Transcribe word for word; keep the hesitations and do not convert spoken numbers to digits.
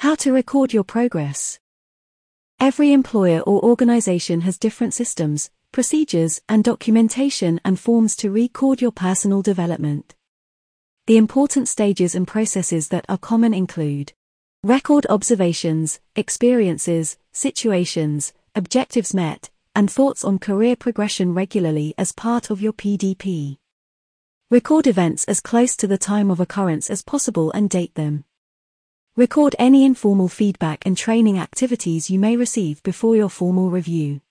How to record your progress. Every employer or organization has different systems, procedures, and documentation and forms to record your personal development. The important stages and processes that are common include: record observations, experiences, situations, objectives met, and thoughts on career progression regularly as part of your P D P. Record events as close to the time of occurrence as possible and date them. Record any informal feedback and training activities you may receive before your formal review.